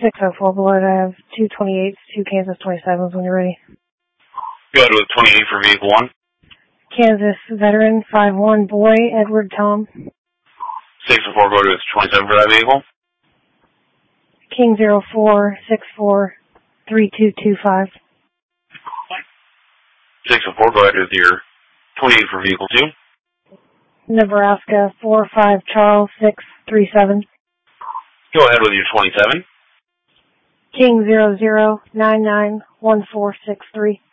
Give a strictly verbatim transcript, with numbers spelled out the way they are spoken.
six oh four Beloit. I have two twenty-eights, two Kansas twenty-sevens when you're ready. Go ahead with twenty-eight for vehicle one. Kansas veteran, five one boy, Edward Tom. six oh four, go ahead with twenty-seven for that vehicle. King zero four six four three two two five. six oh four, go ahead with your twenty-eight for vehicle two. Nebraska four five Charles six three seven. Go ahead with your twenty-seven. King zero zero nine nine one four six three.